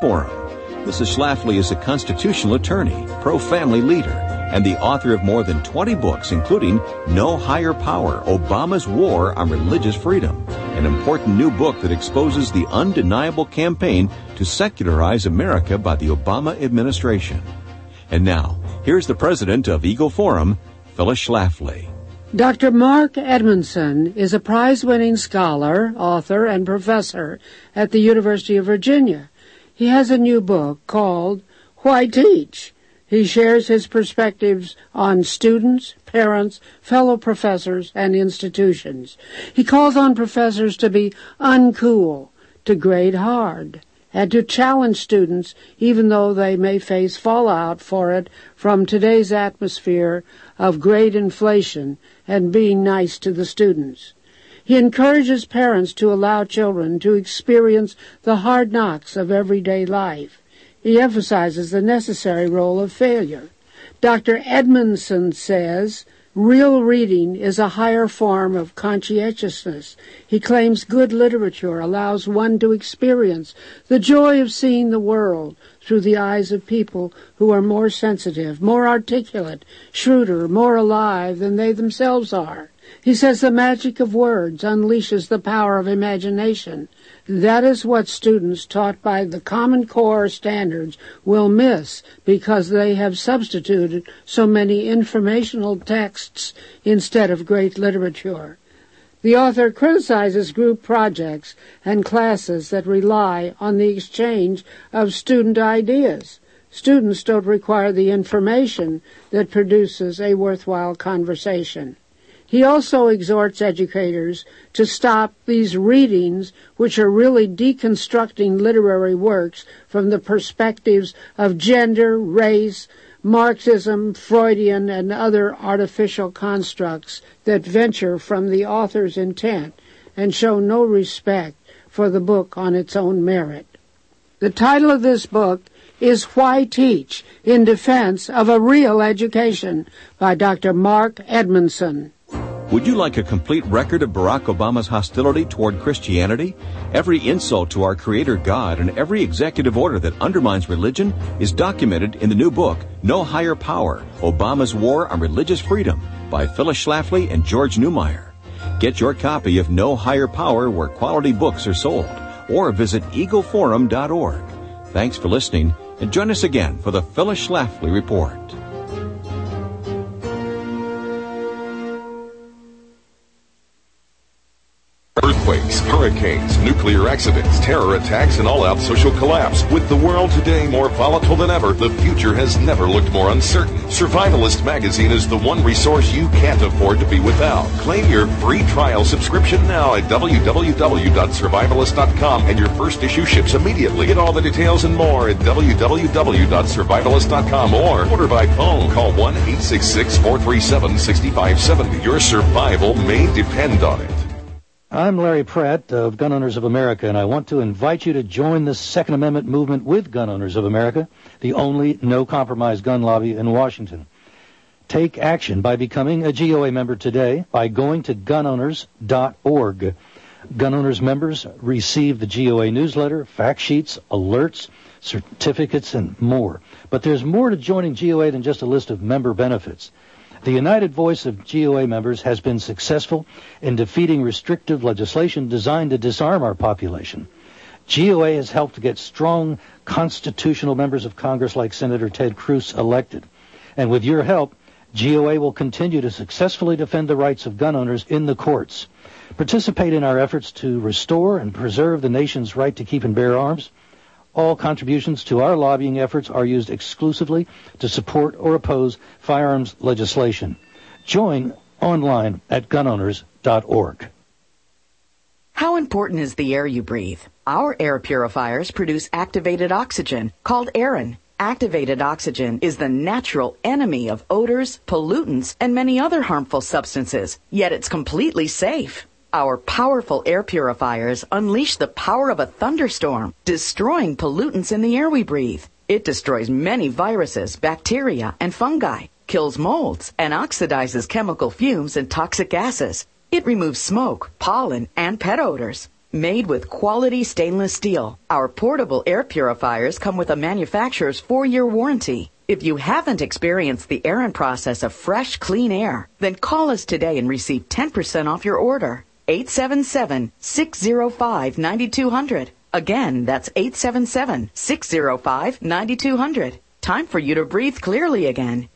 Forum. Mrs. Schlafly is a constitutional attorney, pro-family leader, and the author of more than 20 books, including No Higher Power, Obama's War on Religious Freedom, an important new book that exposes the undeniable campaign to secularize America by the Obama administration. And now, here's the president of Eagle Forum, Phyllis Schlafly. Dr. Mark Edmondson is a prize-winning scholar, author, and professor at the University of Virginia. He has a new book called Why Teach? He shares his perspectives on students, parents, fellow professors, and institutions. He calls on professors to be uncool, to grade hard, and to challenge students even though they may face fallout for it from today's atmosphere of grade inflation and being nice to the students. He encourages parents to allow children to experience the hard knocks of everyday life. He emphasizes the necessary role of failure. Dr. Edmondson says, real reading is a higher form of conscientiousness. He claims good literature allows one to experience the joy of seeing the world through the eyes of people who are more sensitive, more articulate, shrewder, more alive than they themselves are. He says the magic of words unleashes the power of imagination. That is what students taught by the Common Core standards will miss because they have substituted so many informational texts instead of great literature. The author criticizes group projects and classes that rely on the exchange of student ideas. Students don't require the information that produces a worthwhile conversation. He also exhorts educators to stop these readings, which are really deconstructing literary works from the perspectives of gender, race, Marxism, Freudian, and other artificial constructs that venture from the author's intent and show no respect for the book on its own merit. The title of this book is Why Teach? In Defense of a Real Education by Dr. Mark Edmondson. Would you like a complete record of Barack Obama's hostility toward Christianity? Every insult to our Creator God and every executive order that undermines religion is documented in the new book, No Higher Power, Obama's War on Religious Freedom by Phyllis Schlafly and George Newmeyer. Get your copy of No Higher Power where quality books are sold, or visit eagleforum.org. Thanks for listening, and join us again for the Phyllis Schlafly Report. Earthquakes, hurricanes, nuclear accidents, terror attacks, and all-out social collapse. With the world today more volatile than ever, the future has never looked more uncertain. Survivalist magazine is the one resource you can't afford to be without. Claim your free trial subscription now at www.survivalist.com, and your first issue ships immediately. Get all the details and more at www.survivalist.com or order by phone. Call 1-866-437-6570. Your survival may depend on it. I'm Larry Pratt of Gun Owners of America, and I want to invite you to join the Second Amendment movement with Gun Owners of America, the only no-compromise gun lobby in Washington. Take action by becoming a GOA member today by going to gunowners.org. Gun Owners members receive the GOA newsletter, fact sheets, alerts, certificates, and more. But there's more to joining GOA than just a list of member benefits. The united voice of GOA members has been successful in defeating restrictive legislation designed to disarm our population. GOA has helped to get strong constitutional members of Congress like Senator Ted Cruz elected. And with your help, GOA will continue to successfully defend the rights of gun owners in the courts. Participate in our efforts to restore and preserve the nation's right to keep and bear arms. All contributions to our lobbying efforts are used exclusively to support or oppose firearms legislation. Join online at gunowners.org. How important is the air you breathe? Our air purifiers produce activated oxygen, called Aeron. Activated oxygen is the natural enemy of odors, pollutants, and many other harmful substances, yet it's completely safe. Our powerful air purifiers unleash the power of a thunderstorm, destroying pollutants in the air we breathe. It destroys many viruses, bacteria, and fungi, kills molds, and oxidizes chemical fumes and toxic gases. It removes smoke, pollen, and pet odors. Made with quality stainless steel, our portable air purifiers come with a manufacturer's 4-year warranty. If you haven't experienced the Aaron process of fresh, clean air, then call us today and receive 10% off your order. 877-605-9200. Again, that's 877-605-9200. Time for you to breathe clearly again.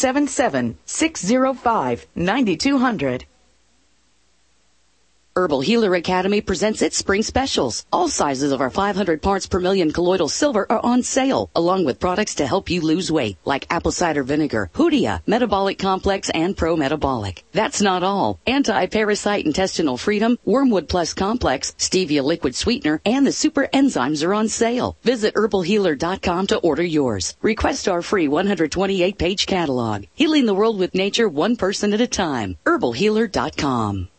877-605-9200. Herbal Healer Academy presents its spring specials. All sizes of our 500 parts per million colloidal silver are on sale, along with products to help you lose weight, like apple cider vinegar, Hoodia, Metabolic Complex, and Pro Metabolic. That's not all. Anti-Parasite Intestinal Freedom, Wormwood Plus Complex, Stevia Liquid Sweetener, and the Super Enzymes are on sale. Visit herbalhealer.com to order yours. Request our free 128-page catalog. Healing the world with nature, one person at a time. herbalhealer.com.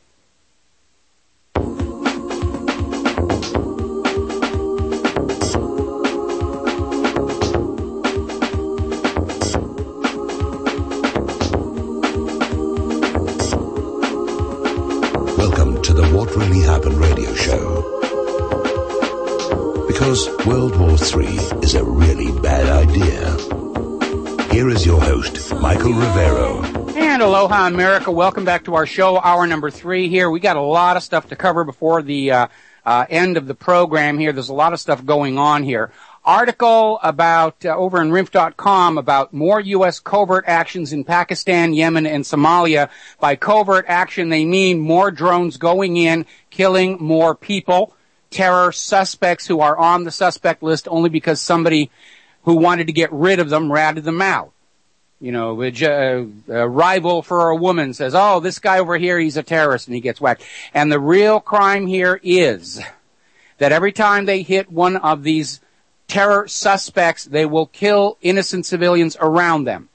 Welcome to the What Really Happened radio show. Because World War III is a really bad idea. Here is your host, Michael Rivero. And aloha, America. Welcome back to our show, hour number 3 here. We got a lot of stuff to cover before the end of the program here. There's a lot of stuff going on here. Article about over in RINF.com about more U.S. covert actions in Pakistan, Yemen, and Somalia. By covert action, they mean more drones going in, killing more people, terror suspects who are on the suspect list only because somebody who wanted to get rid of them ratted them out. You know, a rival for a woman says, oh, this guy over here, he's a terrorist, and he gets whacked. And the real crime here is that every time they hit one of these terror suspects, they will kill innocent civilians around them.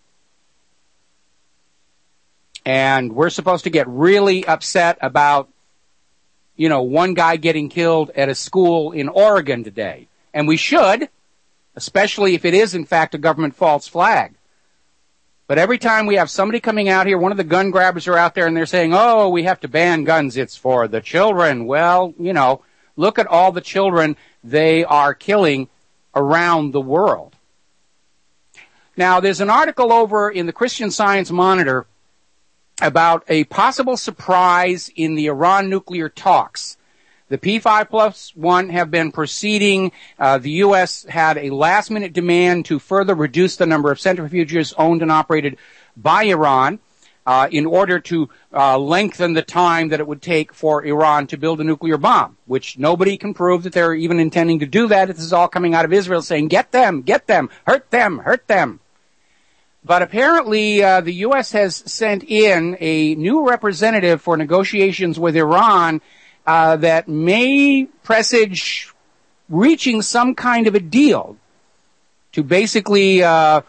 And we're supposed to get really upset about, you know, one guy getting killed at a school in Oregon today. And we should, especially if it is, in fact, a government false flag. But every time we have somebody coming out here, one of the gun grabbers are out there and they're saying, oh, we have to ban guns, it's for the children. Well, you know, look at all the children they are killing around the world. Now, there's an article over in the Christian Science Monitor about a possible surprise in the Iran nuclear talks. The P5+1 have been proceeding. The U.S. had a last-minute demand to further reduce the number of centrifuges owned and operated by Iran in order to lengthen the time that it would take for Iran to build a nuclear bomb, which nobody can prove that they're even intending to do that. This is all coming out of Israel saying, get them, hurt them, hurt them. But apparently the U.S. has sent in a new representative for negotiations with Iran that may presage reaching some kind of a deal to basically call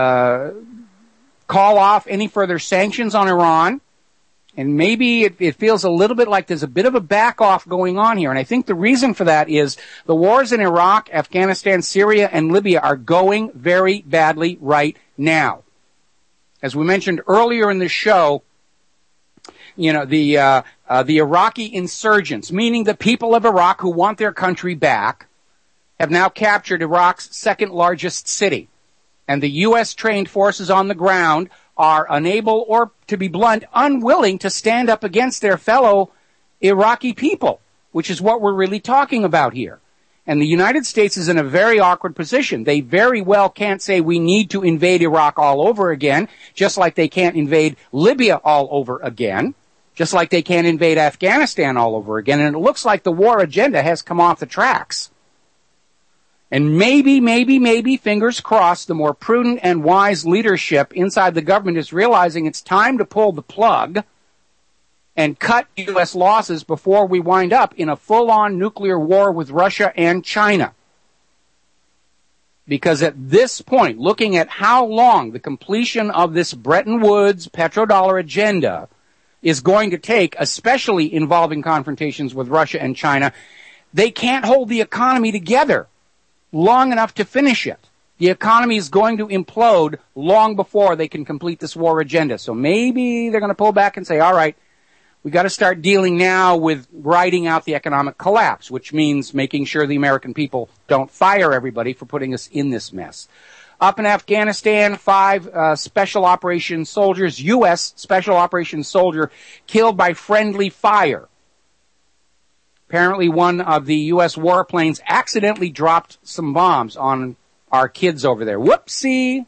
off any further sanctions on Iran. And maybe it feels a little bit like there's a bit of a back-off going on here. And I think the reason for that is the wars in Iraq, Afghanistan, Syria, and Libya are going very badly right now. As we mentioned earlier in the show, you know, the Iraqi insurgents, meaning the people of Iraq who want their country back, have now captured Iraq's second largest city. And the U.S. trained forces on the ground are unable, or to be blunt, unwilling to stand up against their fellow Iraqi people, which is what we're really talking about here. And the United States is in a very awkward position. They very well can't say we need to invade Iraq all over again, just like they can't invade Libya all over again, just like they can't invade Afghanistan all over again. And it looks like the war agenda has come off the tracks. And maybe, fingers crossed, the more prudent and wise leadership inside the government is realizing it's time to pull the plug and cut U.S. losses before we wind up in a full-on nuclear war with Russia and China. Because at this point, looking at how long the completion of this Bretton Woods petrodollar agenda is going to take, especially involving confrontations with Russia and China, they can't hold the economy together long enough to finish it. The economy is going to implode long before they can complete this war agenda. So maybe they're going to pull back and say, all right, We got to start dealing now with riding out the economic collapse, which means making sure the American people don't fire everybody for putting us in this mess. Up in Afghanistan, 5 special operations soldiers, U.S. special operations soldier, killed by friendly fire. Apparently one of the U.S. warplanes accidentally dropped some bombs on our kids over there. Whoopsie!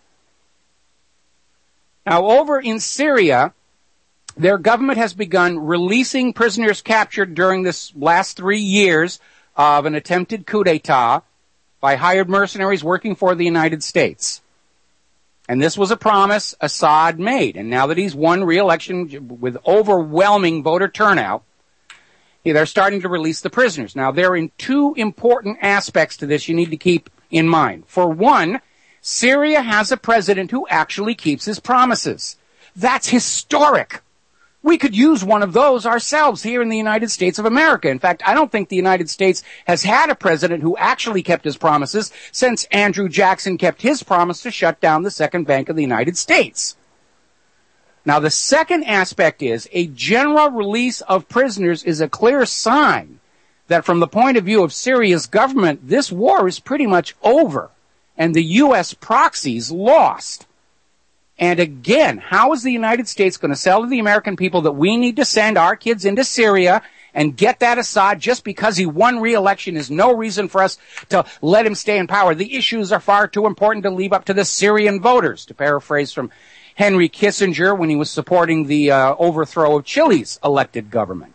Now, over in Syria, their government has begun releasing prisoners captured during this last 3 years of an attempted coup d'etat by hired mercenaries working for the United States. And this was a promise Assad made. And now that he's won re-election with overwhelming voter turnout, they're starting to release the prisoners. Now, there are 2 important aspects to this you need to keep in mind. For one, Syria has a president who actually keeps his promises. That's historic. We could use one of those ourselves here in the United States of America. In fact, I don't think the United States has had a president who actually kept his promises since Andrew Jackson kept his promise to shut down the Second Bank of the United States. Now, the second aspect is a general release of prisoners is a clear sign that from the point of view of Syria's government, this war is pretty much over and the U.S. proxies lost. And again, how is the United States going to sell to the American people that we need to send our kids into Syria and get that Assad just because he won re-election is no reason for us to let him stay in power? The issues are far too important to leave up to the Syrian voters, to paraphrase from Henry Kissinger when he was supporting the overthrow of Chile's elected government.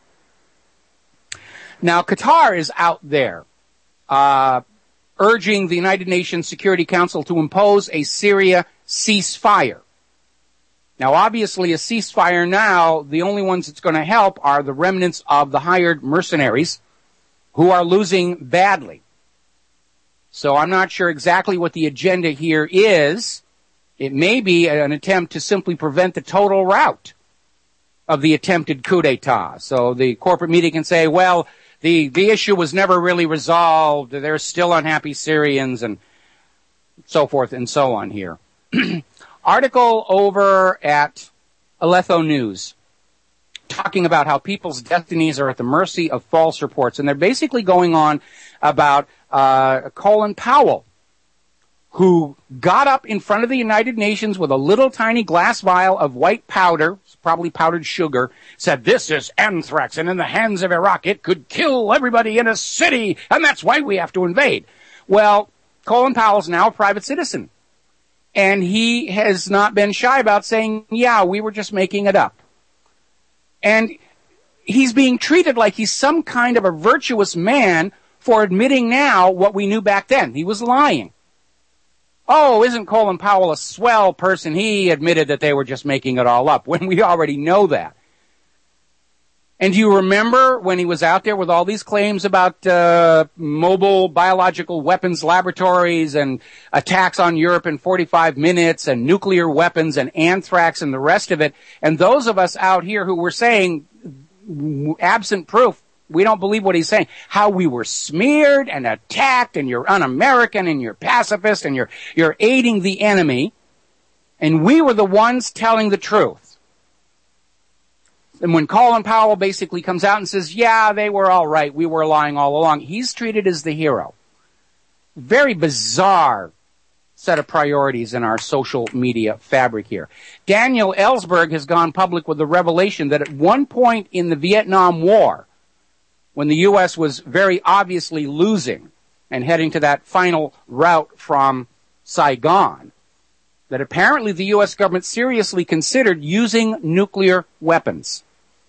Now, Qatar is out there urging the United Nations Security Council to impose a Syria ceasefire. Now, obviously, a ceasefire now, the only ones it's going to help are the remnants of the hired mercenaries who are losing badly. So I'm not sure exactly what the agenda here is. It may be an attempt to simply prevent the total rout of the attempted coup d'etat. So the corporate media can say, well, the issue was never really resolved. There's still unhappy Syrians and so forth and so on here. Article over at Aleppo News talking about how people's destinies are at the mercy of false reports. And they're basically going on about Colin Powell, who got up in front of the United Nations with a little tiny glass vial of white powder, probably powdered sugar, said, this is anthrax, and in the hands of Iraq it could kill everybody in a city, and that's why we have to invade. Well, Colin Powell's now a private citizen. And he has not been shy about saying, yeah, we were just making it up. And he's being treated like he's some kind of a virtuous man for admitting now what we knew back then. He was lying. Oh, isn't Colin Powell a swell person? He admitted that they were just making it all up, when we already know that. And do you remember when he was out there with all these claims about mobile biological weapons laboratories and attacks on Europe in 45 minutes and nuclear weapons and anthrax and the rest of it? And those of us out here who were saying, absent proof, we don't believe what he's saying, how we were smeared and attacked and you're un-American and you're pacifist and you're aiding the enemy. And we were the ones telling the truth. And when Colin Powell basically comes out and says, yeah, they were all right, we were lying all along, he's treated as the hero. Very bizarre set of priorities in our social media fabric here. Daniel Ellsberg has gone public with the revelation that at one point in the Vietnam War, when the U.S. was very obviously losing and heading to that final route from Saigon, that apparently the U.S. government seriously considered using nuclear weapons.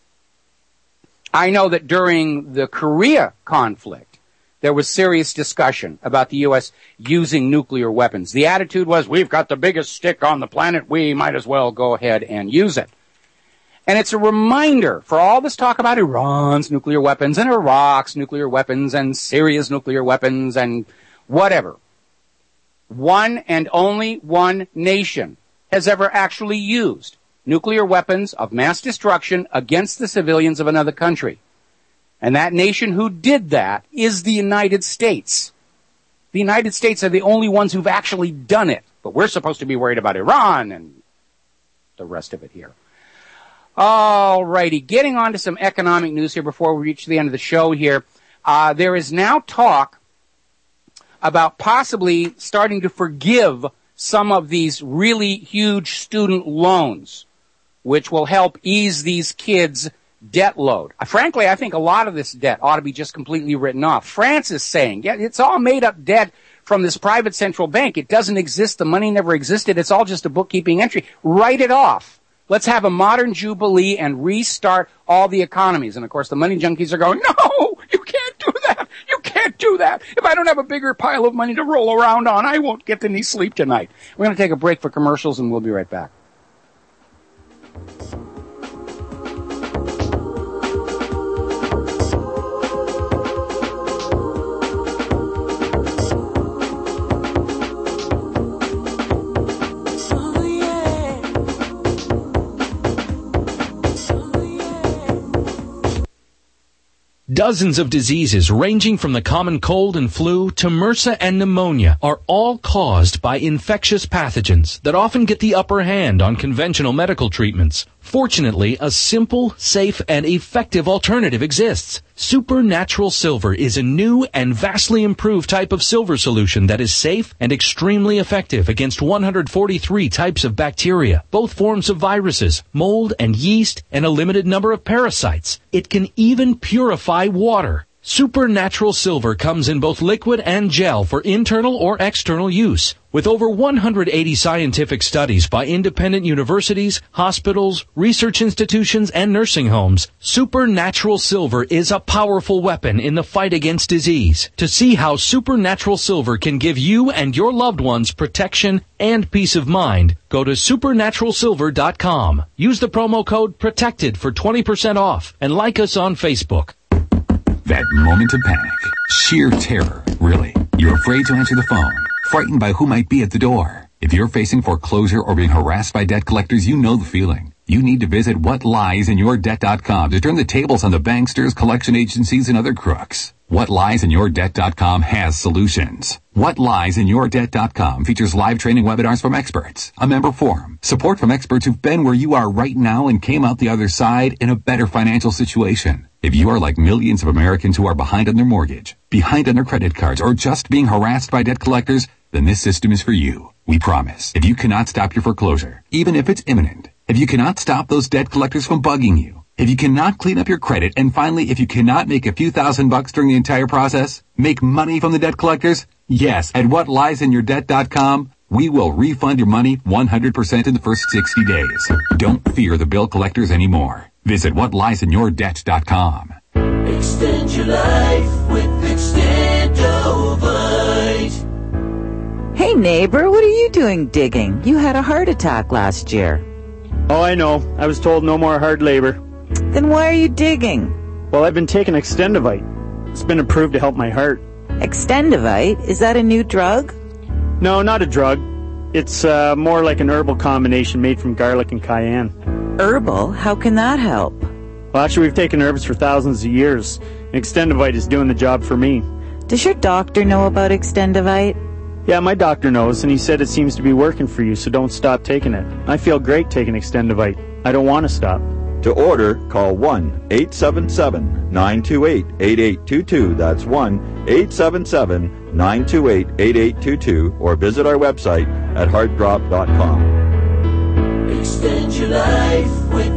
I know that during the Korea conflict, there was serious discussion about the U.S. using nuclear weapons. The attitude was, we've got the biggest stick on the planet, we might as well go ahead and use it. And it's a reminder for all this talk about Iran's nuclear weapons and Iraq's nuclear weapons and Syria's nuclear weapons and whatever. One and only one nation has ever actually used nuclear weapons of mass destruction against the civilians of another country. And that nation who did that is the United States. The United States are the only ones who've actually done it. But we're supposed to be worried about Iran and the rest of it here. All righty. Getting on to some economic news here before we reach the end of the show here. There is now talk about possibly starting to forgive some of these really huge student loans, which will help ease these kids' debt load. Frankly, I think a lot of this debt ought to be just completely written off. France is saying, yeah, it's all made up debt from this private central bank. It doesn't exist. The money never existed. It's all just a bookkeeping entry. Write it off. Let's have a modern jubilee and restart all the economies. And, of course, the money junkies are going, no, you can't do that. You can't do that. If I don't have a bigger pile of money to roll around on, I won't get any sleep tonight. We're going to take a break for commercials, and we'll be right back. Dozens of diseases ranging from the common cold and flu to MRSA and pneumonia are all caused by infectious pathogens that often get the upper hand on conventional medical treatments. Fortunately, a simple, safe, and effective alternative exists. Supernatural Silver is a new and vastly improved type of silver solution that is safe and extremely effective against 143 types of bacteria, both forms of viruses, mold and yeast, and a limited number of parasites. It can even purify water. Supernatural Silver comes in both liquid and gel for internal or external use. With over 180 scientific studies by independent universities, hospitals, research institutions, and nursing homes, Supernatural Silver is a powerful weapon in the fight against disease. To see how Supernatural Silver can give you and your loved ones protection and peace of mind, go to supernaturalsilver.com. Use the promo code PROTECTED for 20% off and like us on Facebook. That moment of panic. Sheer terror, really. You're afraid to answer the phone. Frightened by who might be at the door. If you're facing foreclosure or being harassed by debt collectors, you know the feeling. You need to visit whatliesInYourDebt.com to turn the tables on the banksters, collection agencies, and other crooks. WhatLiesInYourDebt.com has solutions. WhatLiesInYourDebt.com features live training webinars from experts, a member forum, support from experts who've been where you are right now and came out the other side in a better financial situation. If you are like millions of Americans who are behind on their mortgage, behind on their credit cards, or just being harassed by debt collectors, then this system is for you. We promise. If you cannot stop your foreclosure, even if it's imminent, if you cannot stop those debt collectors from bugging you, if you cannot clean up your credit, and finally, if you cannot make a few $1,000s during the entire process, make money from the debt collectors, yes, at WhatLiesInYourDebt.com, we will refund your money 100% in the first 60 days. Don't fear the bill collectors anymore. Visit WhatLiesInYourDebt.com. Extend your life with Extendovite. Hey neighbor, what are you doing digging? You had a heart attack last year. Oh, I know. I was told no more hard labor. Then why are you digging? Well, I've been taking Extendovite. It's been approved to help my heart. Extendovite? Is that a new drug? No, not a drug. It's more like an herbal combination made from garlic and cayenne. Herbal? How can that help? Well, actually, we've taken herbs for thousands of years. Extendovite is doing the job for me. Does your doctor know about Extendovite? Yeah, my doctor knows, and he said it seems to be working for you, so don't stop taking it. I feel great taking Extendovite. I don't want to stop. To order, call 1-877-928-8822. That's 1-877-928-8822, or visit our website at heartdrop.com. Extend your life with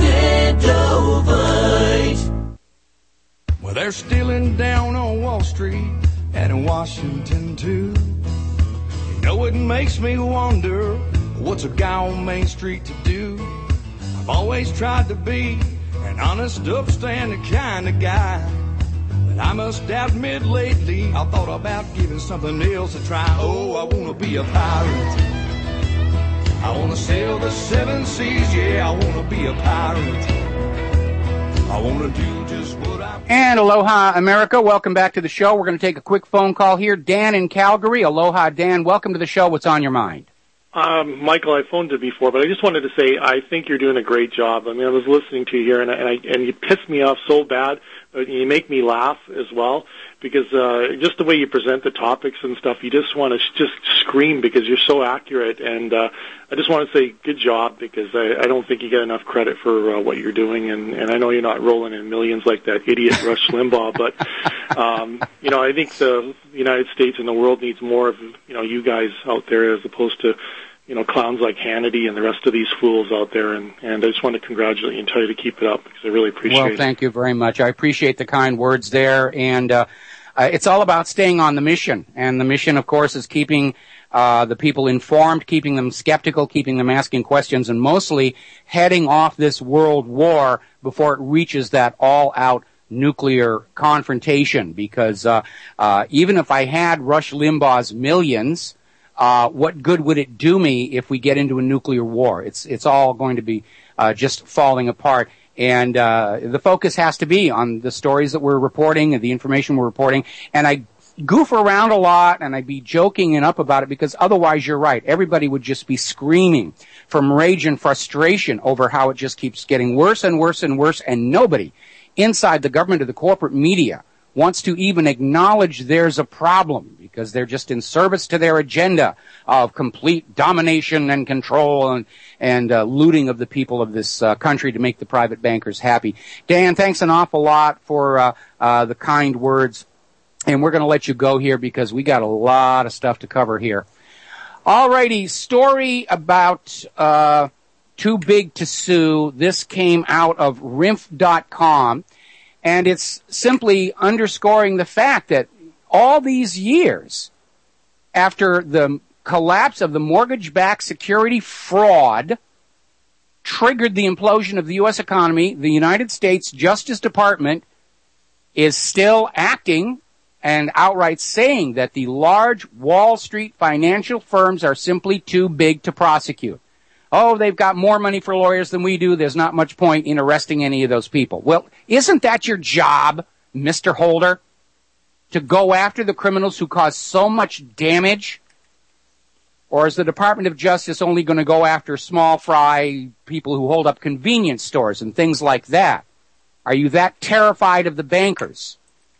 Extendovite. Well, they're stealing down on Wall Street and in Washington, too. You know, it makes me wonder, what's a guy on Main Street to do? I've always tried to be an honest, upstanding kind of guy. But I must admit lately, I thought about giving something else a try. Oh, I want to be a pirate. I want to sail the seven seas, yeah, I want to be a pirate. I want to do just what I... And aloha, America. Welcome back to the show. We're going to take a quick phone call here. Dan in Calgary. Aloha, Dan. Welcome to the show. What's on your mind? Michael, I phoned you before, but I just wanted to say I think you're doing a great job. I mean, I was listening to you here, and you pissed me off so bad, but you make me laugh as well. because just the way you present the topics and stuff, you just want to just scream because you're so accurate. And I just want to say good job, because I don't think you get enough credit for what you're doing. And I know you're not rolling in millions like that idiot Rush Limbaugh, but I think the United States and the world needs more of you guys out there, as opposed to clowns like Hannity and the rest of these fools out there. And I just want to congratulate you and tell you to keep it up, because I really appreciate it. Well, thank you very much. I appreciate the kind words there. And it's all about staying on the mission. And the mission, of course, is keeping the people informed, keeping them skeptical, keeping them asking questions, and mostly heading off this world war before it reaches that all-out nuclear confrontation. Because even if I had Rush Limbaugh's millions, what good would it do me if we get into a nuclear war? It's all going to be just falling apart. And the focus has to be on the stories that we're reporting and the information we're reporting. And I goof around a lot, and I'd be joking and up about it, because otherwise, you're right, everybody would just be screaming from rage and frustration over how it just keeps getting worse and worse and worse, and nobody inside the government or the corporate media wants to even acknowledge there's a problem, because they're just in service to their agenda of complete domination and control and looting of the people of this country to make the private bankers happy. Dan, thanks an awful lot for the kind words, and we're going to let you go here because we got a lot of stuff to cover here. All righty, story about Too Big to Sue. This came out of RINF.com. And it's simply underscoring the fact that all these years after the collapse of the mortgage-backed security fraud triggered the implosion of the U.S. economy, the United States Justice Department is still acting and outright saying that the large Wall Street financial firms are simply too big to prosecute. Oh, they've got more money for lawyers than we do. There's not much point in arresting any of those people. Well, isn't that your job, Mr. Holder? To go after the criminals who cause so much damage? Or is the Department of Justice only going to go after small fry people who hold up convenience stores and things like that? Are you that terrified of the bankers?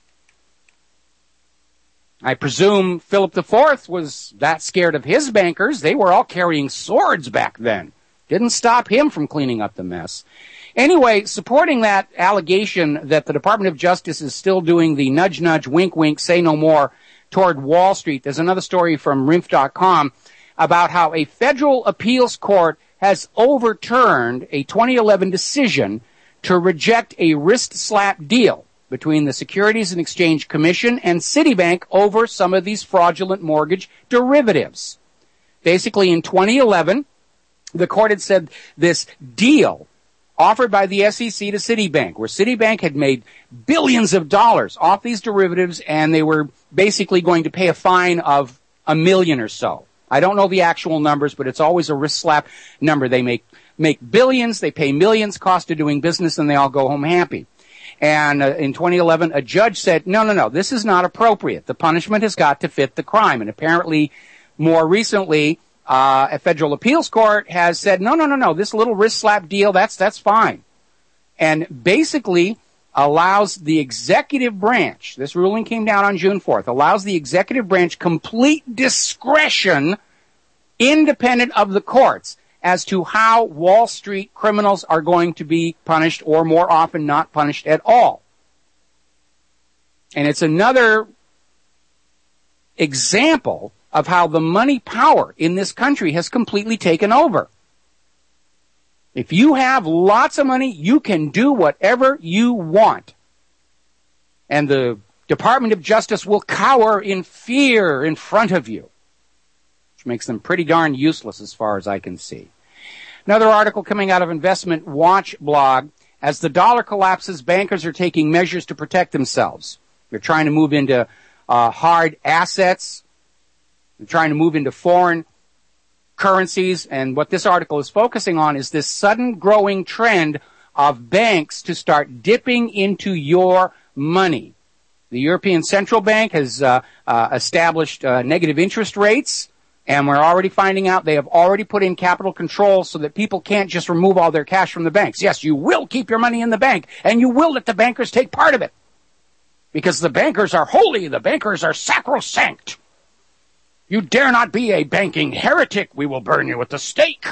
I presume Philip IV was that scared of his bankers. They were all carrying swords back then. Didn't stop him from cleaning up the mess. Anyway, supporting that allegation that the Department of Justice is still doing the nudge, nudge, wink, wink, say no more toward Wall Street, there's another story from RINF.com about how a federal appeals court has overturned a 2011 decision to reject a wrist slap deal between the Securities and Exchange Commission and Citibank over some of these fraudulent mortgage derivatives. Basically, in 2011, the court had said this deal offered by the SEC to Citibank, where Citibank had made billions of dollars off these derivatives, and they were basically going to pay a fine of $1 million or so. I don't know the actual numbers, but it's always a wrist slap number. They make billions, they pay millions, cost of doing business, and they all go home happy. And in 2011, a judge said, no, this is not appropriate. The punishment has got to fit the crime. And apparently, more recently, a federal appeals court has said, no, this little wrist slap deal, that's fine. And basically allows the executive branch, this ruling came down on June 4th, allows the executive branch complete discretion, independent of the courts, as to how Wall Street criminals are going to be punished, or more often not punished at all. And it's another example of how the money power in this country has completely taken over. If you have lots of money, you can do whatever you want. And the Department of Justice will cower in fear in front of you, which makes them pretty darn useless as far as I can see. Another article coming out of Investment Watch blog. As the dollar collapses, bankers are taking measures to protect themselves. They're trying to move into hard assets. They're trying to move into foreign currencies. And what this article is focusing on is this sudden growing trend of banks to start dipping into your money. The European Central Bank has established negative interest rates. And we're already finding out they have already put in capital controls so that people can't just remove all their cash from the banks. Yes, you will keep your money in the bank, and you will let the bankers take part of it. because the bankers are holy, the bankers are sacrosanct. You dare not be a banking heretic, we will burn you at the stake.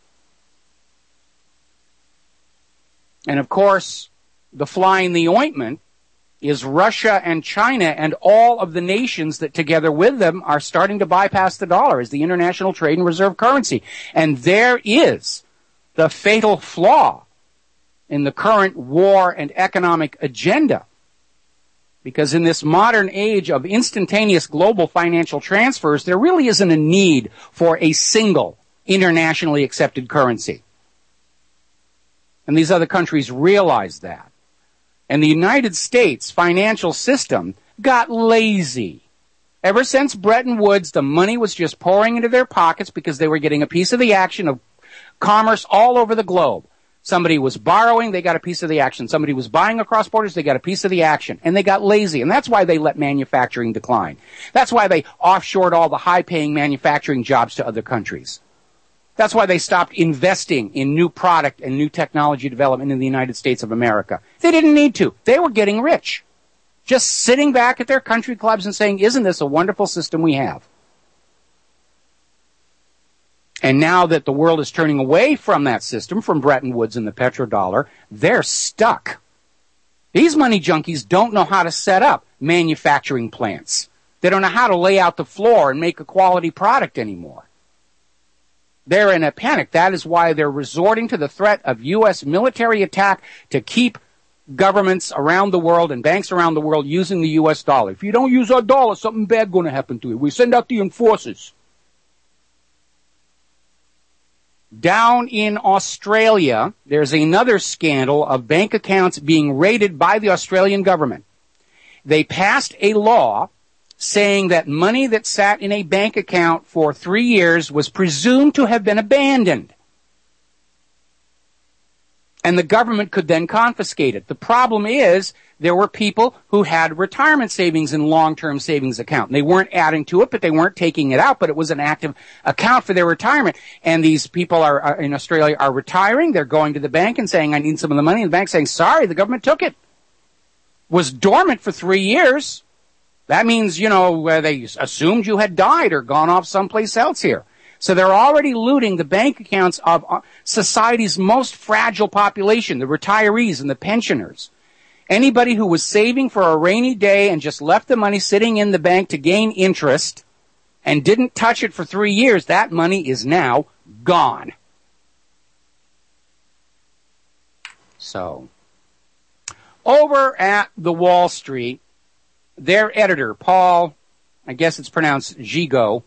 And of course, the fly in the ointment is Russia and China and all of the nations that together with them are starting to bypass the dollar as the international trade and reserve currency. And there is the fatal flaw in the current war and economic agenda. Because in this modern age of instantaneous global financial transfers, there really isn't a need for a single internationally accepted currency. And these other countries realize that. And the United States financial system got lazy. Ever since Bretton Woods, the money was just pouring into their pockets because they were getting a piece of the action of commerce all over the globe. Somebody was borrowing, they got a piece of the action. Somebody was buying across borders, they got a piece of the action. And they got lazy. And that's why they let manufacturing decline. That's why they offshored all the high-paying manufacturing jobs to other countries. That's why they stopped investing in new product and new technology development in the United States of America. They didn't need to. They were getting rich. Just sitting back at their country clubs and saying, isn't this a wonderful system we have? And now that the world is turning away from that system, from Bretton Woods and the petrodollar, they're stuck. These money junkies don't know how to set up manufacturing plants. They don't know how to lay out the floor and make a quality product anymore. They're in a panic. That is why they're resorting to the threat of U.S. military attack to keep governments around the world and banks around the world using the U.S. dollar. If you don't use our dollar, something bad going to happen to you. We send out the enforcers. Down in Australia, there's another scandal of bank accounts being raided by the Australian government. They passed a law saying that money that sat in a bank account for 3 years was presumed to have been abandoned. And the government could then confiscate it. The problem is there were people who had retirement savings in long-term savings account. And they weren't adding to it, but they weren't taking it out, but it was an active account for their retirement. And these people are in Australia are retiring. They're going to the bank and saying, I need some of the money. And the bank's saying, sorry, the government took it. Was dormant for 3 years. That means, they assumed you had died or gone off someplace else here. So they're already looting the bank accounts of society's most fragile population, the retirees and the pensioners. Anybody who was saving for a rainy day and just left the money sitting in the bank to gain interest and didn't touch it for 3 years, that money is now gone. So, over at the Wall Street, their editor, Paul, I guess it's pronounced Gigot,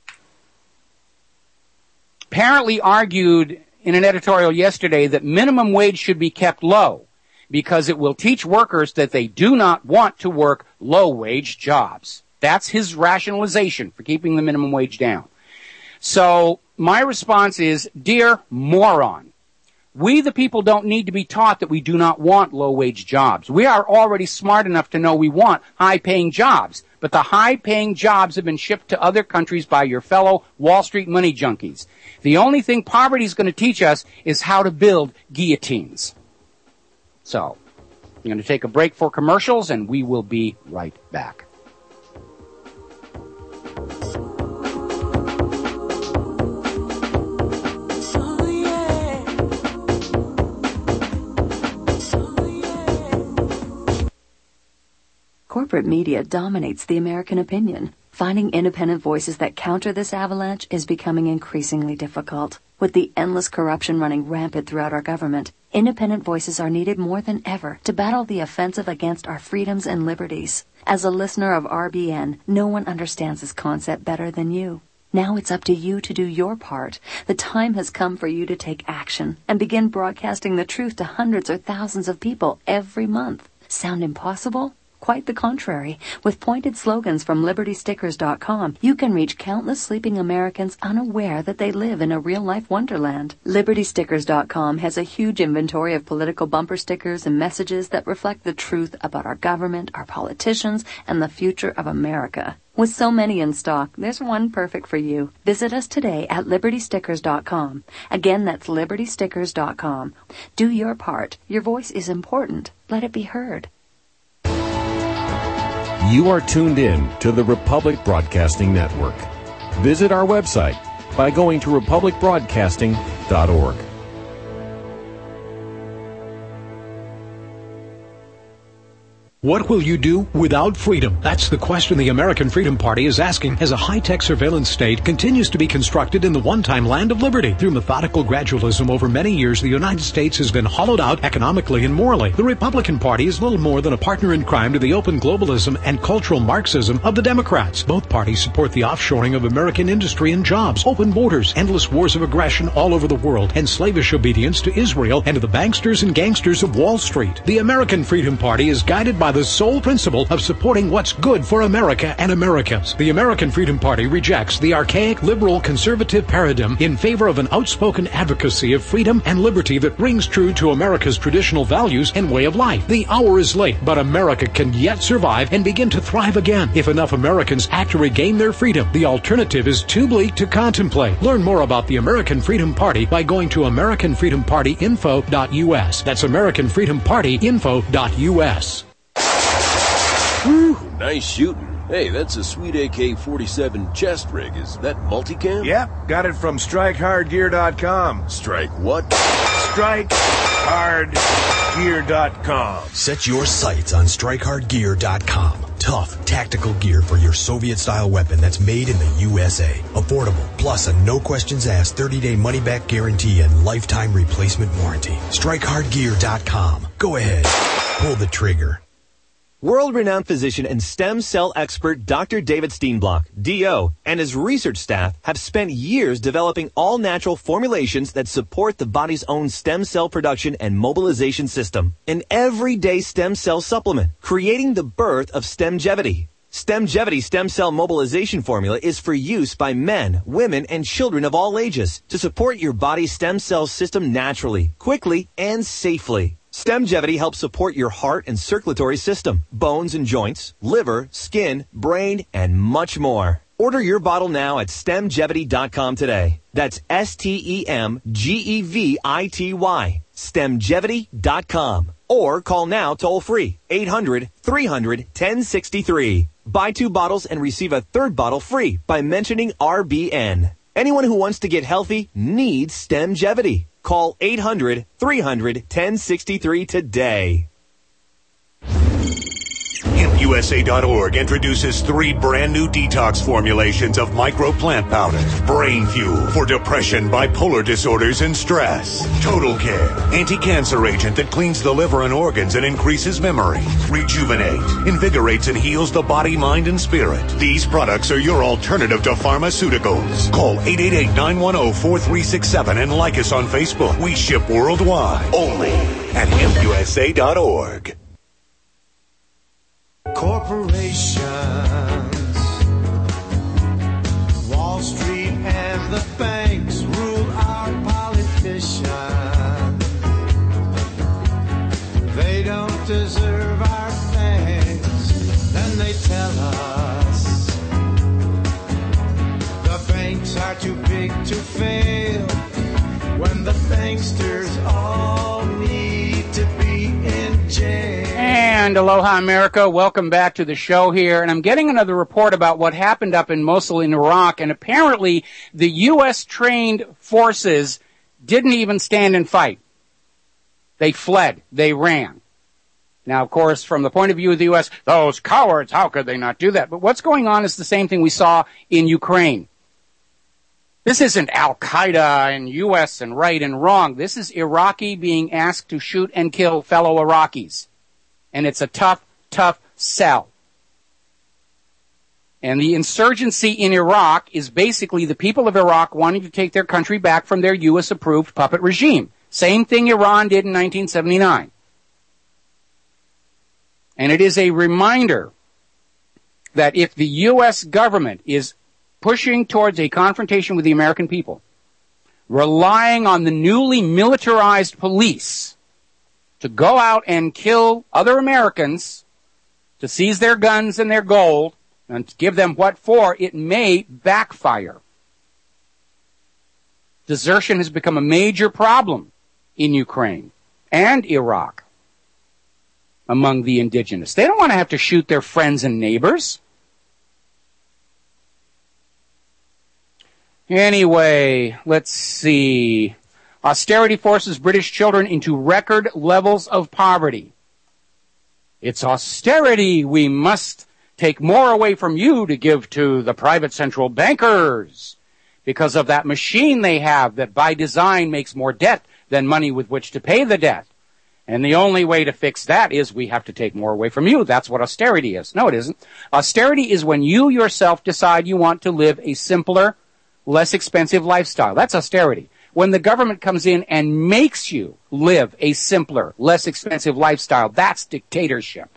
apparently argued in an editorial yesterday that minimum wage should be kept low because it will teach workers that they do not want to work low-wage jobs. That's his rationalization for keeping the minimum wage down. So my response is, dear moron, we the people don't need to be taught that we do not want low-wage jobs. We are already smart enough to know we want high-paying jobs. But the high-paying jobs have been shipped to other countries by your fellow Wall Street money junkies. The only thing poverty is going to teach us is how to build guillotines. So, I'm going to take a break for commercials, and we will be right back. Corporate media dominates the American opinion. Finding independent voices that counter this avalanche is becoming increasingly difficult. With the endless corruption running rampant throughout our government, independent voices are needed more than ever to battle the offensive against our freedoms and liberties. As a listener of RBN, no one understands this concept better than you. Now it's up to you to do your part. The time has come for you to take action and begin broadcasting the truth to hundreds or thousands of people every month. Sound impossible? Quite the contrary. With pointed slogans from LibertyStickers.com, you can reach countless sleeping Americans unaware that they live in a real-life wonderland. LibertyStickers.com has a huge inventory of political bumper stickers and messages that reflect the truth about our government, our politicians, and the future of America. With so many in stock, there's one perfect for you. Visit us today at LibertyStickers.com. Again, that's LibertyStickers.com. Do your part. Your voice is important. Let it be heard. You are tuned in to the Republic Broadcasting Network. Visit our website by going to republicbroadcasting.org. What will you do without freedom? That's the question the American Freedom Party is asking as a high-tech surveillance state continues to be constructed in the one-time land of liberty. Through methodical gradualism over many years, the United States has been hollowed out economically and morally. The Republican Party is little more than a partner in crime to the open globalism and cultural Marxism of the Democrats. Both parties support the offshoring of American industry and jobs, open borders, endless wars of aggression all over the world, and slavish obedience to Israel and to the banksters and gangsters of Wall Street. The American Freedom Party is guided by the sole principle of supporting what's good for America and Americans. The American Freedom Party rejects the archaic liberal conservative paradigm in favor of an outspoken advocacy of freedom and liberty that rings true to America's traditional values and way of life. The hour is late, but America can yet survive and begin to thrive again if enough Americans act to regain their freedom. The alternative is too bleak to contemplate. Learn more about the American Freedom Party by going to AmericanFreedomPartyInfo.us. That's AmericanFreedomPartyInfo.us. Whew, nice shooting. Hey, that's a sweet AK-47 chest rig. Is that multicam? Yep, got it from StrikeHardGear.com. Strike what? StrikeHardGear.com. Set your sights on StrikeHardGear.com. Tough, tactical gear for your Soviet-style weapon that's made in the USA. Affordable, plus a no-questions-asked 30-day money-back guarantee and lifetime replacement warranty. StrikeHardGear.com. Go ahead, pull the trigger. World-renowned physician and stem cell expert Dr. David Steenblock, D.O., and his research staff have spent years developing all-natural formulations that support the body's own stem cell production and mobilization system. An everyday stem cell supplement, creating the birth of Stemgevity. Stemgevity stem cell mobilization formula is for use by men, women, and children of all ages to support your body's stem cell system naturally, quickly, and safely. Stemgevity helps support your heart and circulatory system, bones and joints, liver, skin, brain, and much more. Order your bottle now at Stemgevity.com today. That's STEMGEVITY. Stemgevity.com. Or call now toll free, 800-300-1063. Buy 2 bottles and receive a 3rd bottle free by mentioning RBN. Anyone who wants to get healthy needs Stemgevity. Call 800-300-1063 today. HempUSA.org introduces 3 brand new detox formulations of microplant powder. Brain Fuel for depression, bipolar disorders, and stress. Total Care, anti-cancer agent that cleans the liver and organs and increases memory. Rejuvenate, invigorates and heals the body, mind, and spirit. These products are your alternative to pharmaceuticals. Call 888-910-4367 and like us on Facebook. We ship worldwide. Only at HempUSA.org. Corporations, Wall Street and the banks rule our politicians. They don't deserve our thanks, then they tell us the banks are too big to fail, when the banksters all need to be in jail. And aloha, America. Welcome back to the show here. And I'm getting another report about what happened up in Mosul in Iraq. And apparently the U.S.-trained forces didn't even stand and fight. They fled. They ran. Now, of course, from the point of view of the U.S., those cowards, how could they not do that? But what's going on is the same thing we saw in Ukraine. This isn't Al-Qaeda and U.S. and right and wrong. This is Iraqi being asked to shoot and kill fellow Iraqis. And it's a tough, tough sell. And the insurgency in Iraq is basically the people of Iraq wanting to take their country back from their U.S.-approved puppet regime. Same thing Iran did in 1979. And it is a reminder that if the U.S. government is pushing towards a confrontation with the American people, relying on the newly militarized police to go out and kill other Americans, to seize their guns and their gold, and to give them what for, it may backfire. Desertion has become a major problem in Ukraine and Iraq. among the indigenous. They don't want to have to shoot their friends and neighbors. Anyway, let's see. Austerity forces British children into record levels of poverty. It's austerity. We must take more away from you to give to the private central bankers because of that machine they have that by design makes more debt than money with which to pay the debt. And the only way to fix that is we have to take more away from you. That's what austerity is. No, it isn't. Austerity is when you yourself decide you want to live a simpler, less expensive lifestyle. That's austerity. When the government comes in and makes you live a simpler, less expensive lifestyle, that's dictatorship.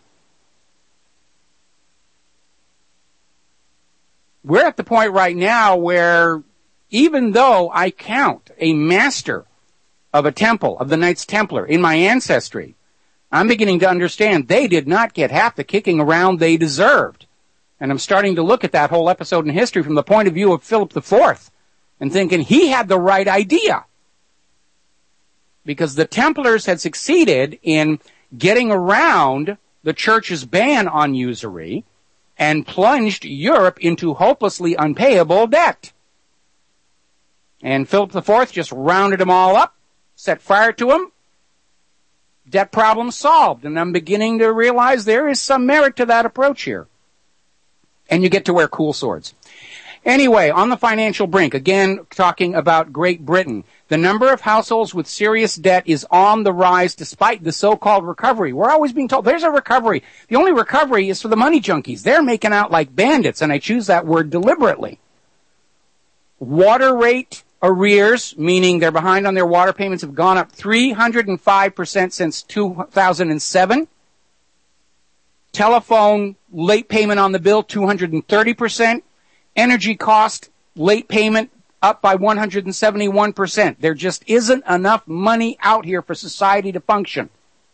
We're at the point right now where even though I count a master of a temple, of the Knights Templar, in my ancestry, I'm beginning to understand they did not get half the kicking around they deserved. And I'm starting to look at that whole episode in history from the point of view of Philip IV and thinking he had the right idea. Because the Templars had succeeded in getting around the church's ban on usury and plunged Europe into hopelessly unpayable debt. And Philip IV just rounded them all up, set fire to them, debt problem solved. And I'm beginning to realize there is some merit to that approach here. And you get to wear cool swords. Anyway, on the financial brink, again, talking about Great Britain, the number of households with serious debt is on the rise despite the so-called recovery. We're always being told there's a recovery. The only recovery is for the money junkies. They're making out like bandits, and I choose that word deliberately. Water rate arrears, meaning they're behind on their water payments, have gone up 305% since 2007. Telephone late payment on the bill, 230%. Energy cost late payment up by 171%. There just isn't enough money out here for society to function.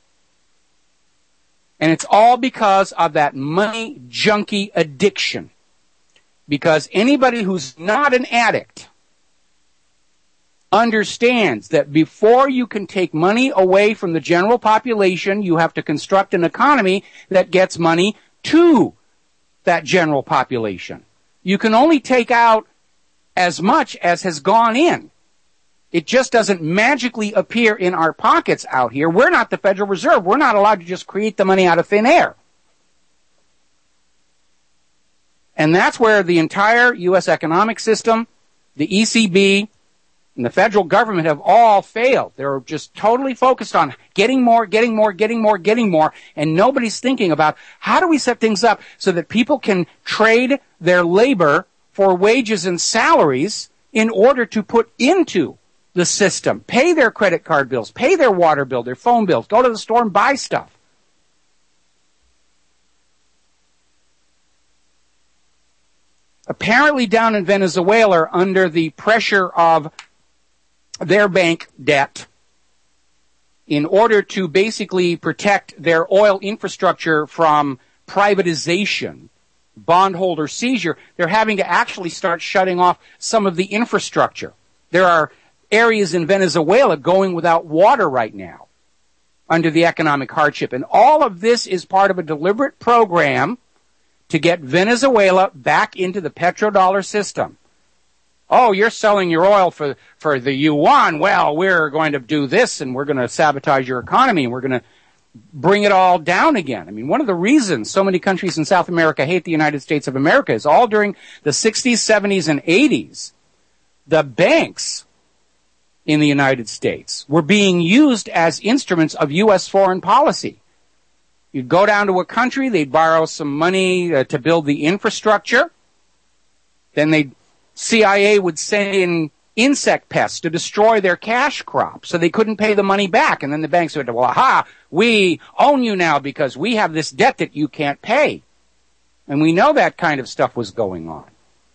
And it's all because of that money junkie addiction. Because anybody who's not an addict understands that before you can take money away from the general population, you have to construct an economy that gets money to that general population. You can only take out as much as has gone in. It just doesn't magically appear in our pockets out here. We're not the Federal Reserve. We're not allowed to just create the money out of thin air. And that's where the entire U.S. economic system, the ECB, and the federal government have all failed. They're just totally focused on getting more, getting more, getting more, getting more, and nobody's thinking about how do we set things up so that people can trade their labor for wages and salaries in order to put into the system, pay their credit card bills, pay their water bill, their phone bills, go to the store and buy stuff. Apparently down in Venezuela, under the pressure of their bank debt, in order to basically protect their oil infrastructure from privatization, bondholder seizure, they're having to actually start shutting off some of the infrastructure. There are areas in Venezuela going without water right now under the economic hardship. And all of this is part of a deliberate program to get Venezuela back into the petrodollar system. Oh, you're selling your oil for the yuan. Well, we're going to do this, and we're going to sabotage your economy, and we're going to bring it all down again. I mean, one of the reasons so many countries in South America hate the United States of America is all during the 60s, 70s, and 80s, the banks in the United States were being used as instruments of U.S. foreign policy. You'd go down to a country, they'd borrow some money to build the infrastructure, then CIA would send in insect pests to destroy their cash crop, so they couldn't pay the money back. And then the banks would, well, aha, we own you now because we have this debt that you can't pay. And we know that kind of stuff was going on.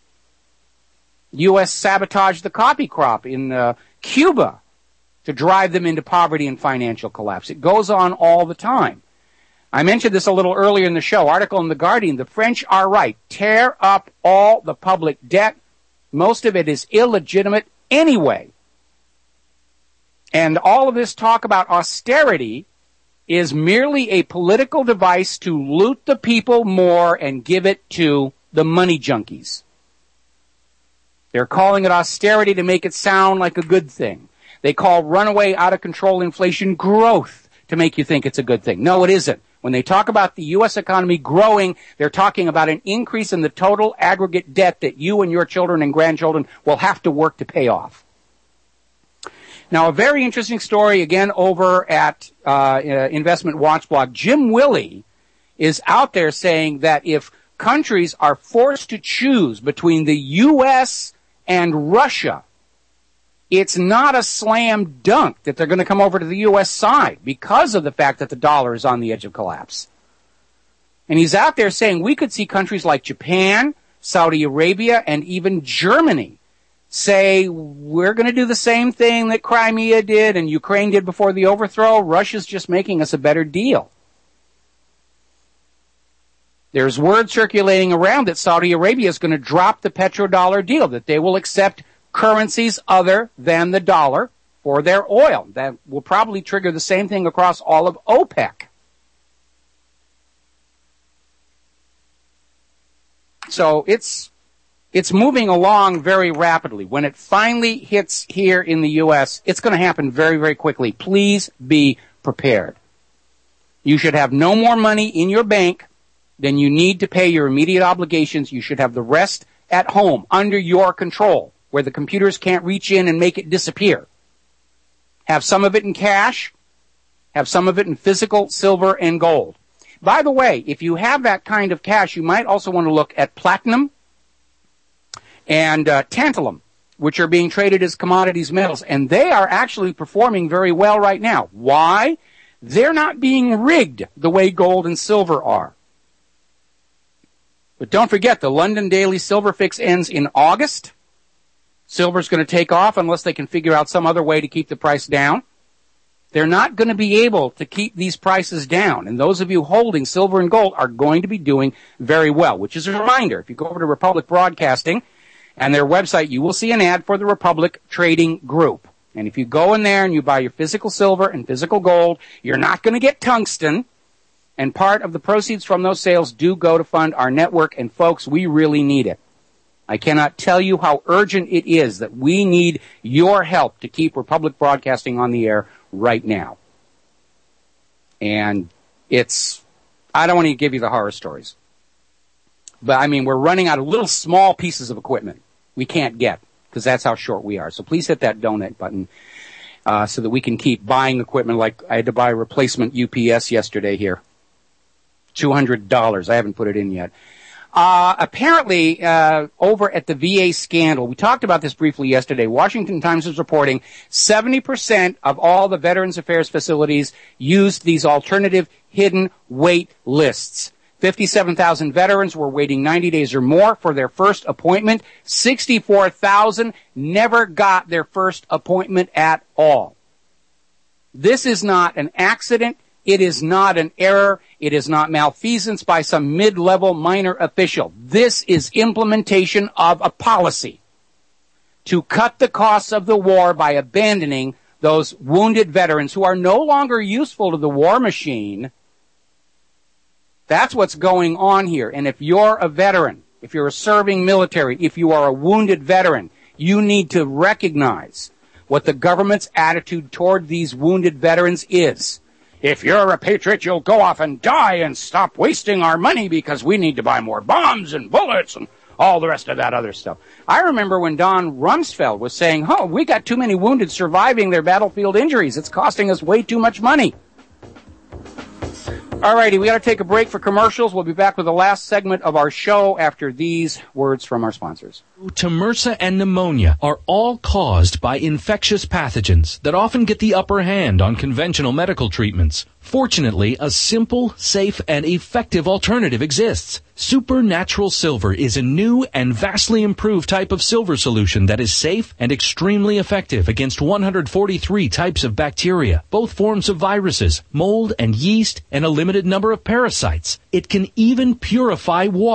U.S. sabotaged the coffee crop in Cuba to drive them into poverty and financial collapse. It goes on all the time. I mentioned this a little earlier in the show. Article in The Guardian, the French are right. Tear up all the public debt. Most of it is illegitimate anyway. And all of this talk about austerity is merely a political device to loot the people more and give it to the money junkies. They're calling it austerity to make it sound like a good thing. They call runaway, out-of-control inflation growth to make you think it's a good thing. No, it isn't. When they talk about the U.S. economy growing, they're talking about an increase in the total aggregate debt that you and your children and grandchildren will have to work to pay off. Now, a very interesting story, again, over at Investment Watch blog. Jim Willey is out there saying that if countries are forced to choose between the U.S. and Russia, it's not a slam dunk that they're going to come over to the U.S. side because of the fact that the dollar is on the edge of collapse. And he's out there saying we could see countries like Japan, Saudi Arabia, and even Germany say we're going to do the same thing that Crimea did and Ukraine did before the overthrow. Russia's just making us a better deal. There's word circulating around that Saudi Arabia is going to drop the petrodollar deal, that they will accept currencies other than the dollar for their oil. That will probably trigger the same thing across all of OPEC. So it's moving along very rapidly. When it finally hits here in the U.S., it's going to happen very, very quickly. Please be prepared. You should have no more money in your bank than you need to pay your immediate obligations. You should have the rest at home, under your control, where the computers can't reach in and make it disappear. Have some of it in cash. Have some of it in physical silver and gold. By the way, if you have that kind of cash, you might also want to look at platinum and tantalum, which are being traded as commodities metals, and they are actually performing very well right now. Why? They're not being rigged the way gold and silver are. But don't forget, the London Daily Silver Fix ends in August. Silver's going to take off unless they can figure out some other way to keep the price down. They're not going to be able to keep these prices down, and those of you holding silver and gold are going to be doing very well, which is a reminder. If you go over to Republic Broadcasting and their website, you will see an ad for the Republic Trading Group. And if you go in there and you buy your physical silver and physical gold, you're not going to get tungsten. And part of the proceeds from those sales do go to fund our network. And folks, we really need it. I cannot tell you how urgent it is that we need your help to keep Republic Broadcasting on the air right now. And I don't want to give you the horror stories. But, I mean, we're running out of little small pieces of equipment we can't get, because that's how short we are. So please hit that donate button so that we can keep buying equipment. Like I had to buy a replacement UPS yesterday here. $200. I haven't put it in yet. Apparently, over at the VA scandal, we talked about this briefly yesterday. Washington Times is reporting 70% of all the Veterans Affairs facilities used these alternative hidden wait lists. 57,000 veterans were waiting 90 days or more for their first appointment. 64,000 never got their first appointment at all. This is not an accident. It is not an error. It is not malfeasance by some mid-level minor official. This is implementation of a policy to cut the costs of the war by abandoning those wounded veterans who are no longer useful to the war machine. That's what's going on here. And if you're a veteran, if you're a serving military, if you are a wounded veteran, you need to recognize what the government's attitude toward these wounded veterans is. If you're a patriot, you'll go off and die and stop wasting our money because we need to buy more bombs and bullets and all the rest of that other stuff. I remember when Don Rumsfeld was saying, we got too many wounded surviving their battlefield injuries. It's costing us way too much money. All righty, we got to take a break for commercials. We'll be back with the last segment of our show after these words from our sponsors. To MRSA and pneumonia are all caused by infectious pathogens that often get the upper hand on conventional medical treatments. Fortunately, a simple, safe, and effective alternative exists. Supernatural Silver is a new and vastly improved type of silver solution that is safe and extremely effective against 143 types of bacteria, both forms of viruses, mold and yeast, and a limited number of parasites. It can even purify water.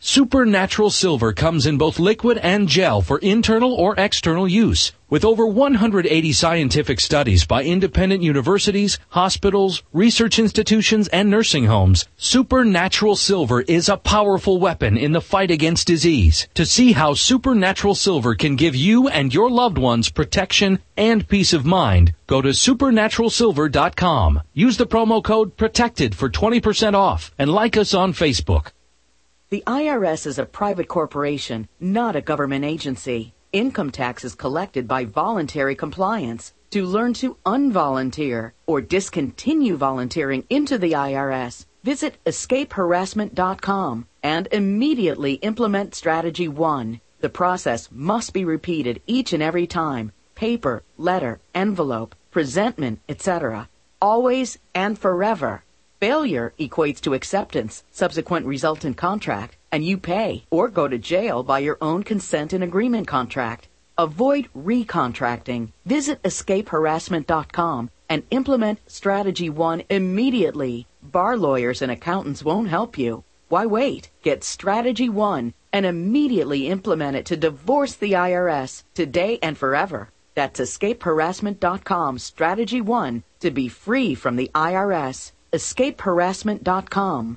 Supernatural Silver comes in both liquid and gel for internal or external use. With over 180 scientific studies by independent universities, hospitals, research institutions, and nursing homes, Supernatural Silver is a powerful weapon in the fight against disease. To see how Supernatural Silver can give you and your loved ones protection and peace of mind, go to supernaturalsilver.com. Use the promo code PROTECTED for 20% off and like us on Facebook. The IRS is a private corporation, not a government agency. Income tax is collected by voluntary compliance. To learn to unvolunteer or discontinue volunteering into the IRS, visit escapeharassment.com and immediately implement Strategy 1. The process must be repeated each and every time. Paper, letter, envelope, presentment, etc. Always and forever. Failure equates to acceptance, subsequent resultant contract, and you pay or go to jail by your own consent and agreement contract. Avoid recontracting. Visit escapeharassment.com and implement Strategy 1 immediately. Bar lawyers and accountants won't help you. Why wait? Get Strategy 1 and immediately implement it to divorce the IRS today and forever. That's escapeharassment.com, Strategy 1, to be free from the IRS. escapeharassment.com.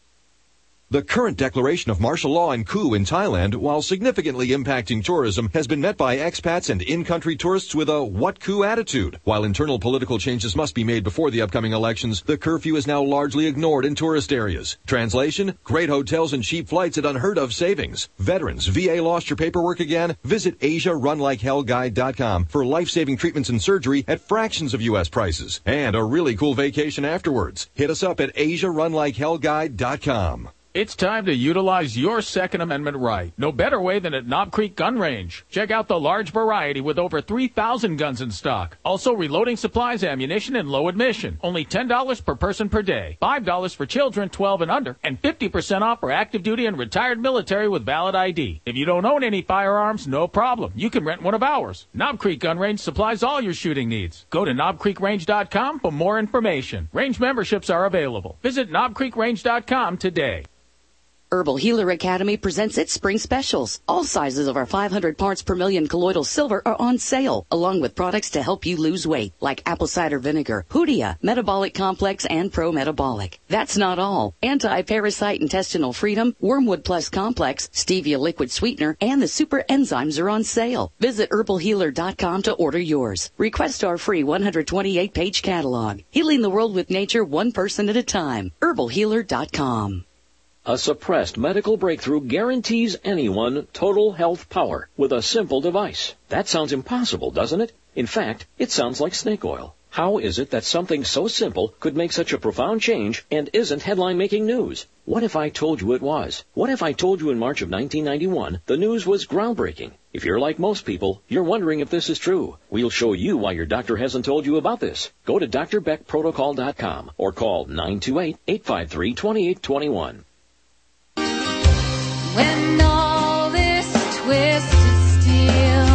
The current declaration of martial law and coup in Thailand, while significantly impacting tourism, has been met by expats and in-country tourists with a what coup attitude. While internal political changes must be made before the upcoming elections, the curfew is now largely ignored in tourist areas. Translation: great hotels and cheap flights at unheard of savings. Veterans, VA lost your paperwork again? Visit AsiaRunLikeHellGuide.com for life-saving treatments and surgery at fractions of U.S. prices. And a really cool vacation afterwards. Hit us up at AsiaRunLikeHellGuide.com. It's time to utilize your Second Amendment right. No better way than at Knob Creek Gun Range. Check out the large variety with over 3,000 guns in stock. Also reloading supplies, ammunition, and low admission. Only $10 per person per day. $5 for children 12 and under. And 50% off for active duty and retired military with valid ID. If you don't own any firearms, no problem. You can rent one of ours. Knob Creek Gun Range supplies all your shooting needs. Go to knobcreekrange.com for more information. Range memberships are available. Visit knobcreekrange.com today. Herbal Healer Academy presents its spring specials. All sizes of our 500 parts per million colloidal silver are on sale, along with products to help you lose weight, like apple cider vinegar, Hoodia, Metabolic Complex, and Pro Metabolic. That's not all. Anti-Parasite Intestinal Freedom, Wormwood Plus Complex, Stevia Liquid Sweetener, and the Super Enzymes are on sale. Visit herbalhealer.com to order yours. Request our free 128-page catalog. Healing the world with nature, one person at a time. herbalhealer.com. A suppressed medical breakthrough guarantees anyone total health power with a simple device. That sounds impossible, doesn't it? In fact, it sounds like snake oil. How is it that something so simple could make such a profound change and isn't headline-making news? What if I told you it was? What if I told you in March of 1991 the news was groundbreaking? If you're like most people, you're wondering if this is true. We'll show you why your doctor hasn't told you about this. Go to drbeckprotocol.com or call 928-853-2821. When all this twisted steel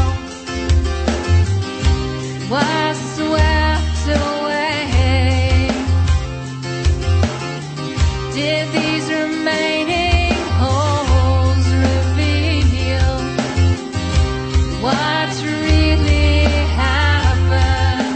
was swept away, did these remaining holes reveal what really happened?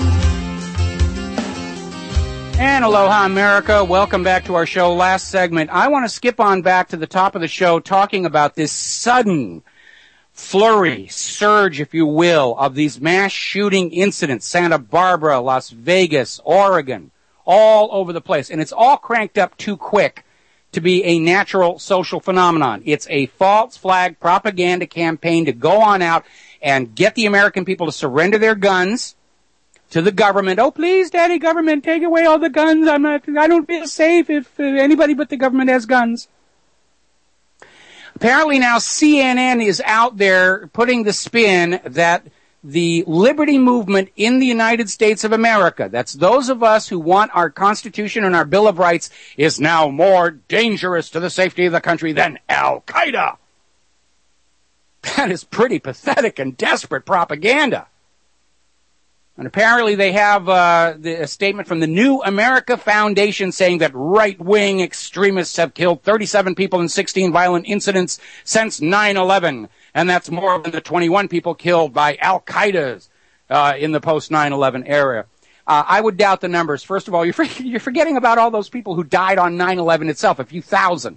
And aloha, America. Welcome back to our show. Last segment, I want to skip on back to the top of the show talking about this sudden flurry, surge, if you will, of these mass shooting incidents. Santa Barbara, Las Vegas, Oregon, all over the place. And it's all cranked up too quick to be a natural social phenomenon. It's a false flag propaganda campaign to go on out and get the American people to surrender their guns to the government. Oh, please, Daddy, government, take away all the guns. I don't feel safe if anybody but the government has guns. Apparently now CNN is out there putting the spin that the liberty movement in the United States of America, that's those of us who want our Constitution and our Bill of Rights, is now more dangerous to the safety of the country than Al-Qaeda. That is pretty pathetic and desperate propaganda. And apparently they have a statement from the New America Foundation saying that right-wing extremists have killed 37 people in 16 violent incidents since 9/11. And that's more than the 21 people killed by Al-Qaeda in the post-9/11 era. I would doubt the numbers. First of all, you're forgetting about all those people who died on 9/11 itself, a few thousand.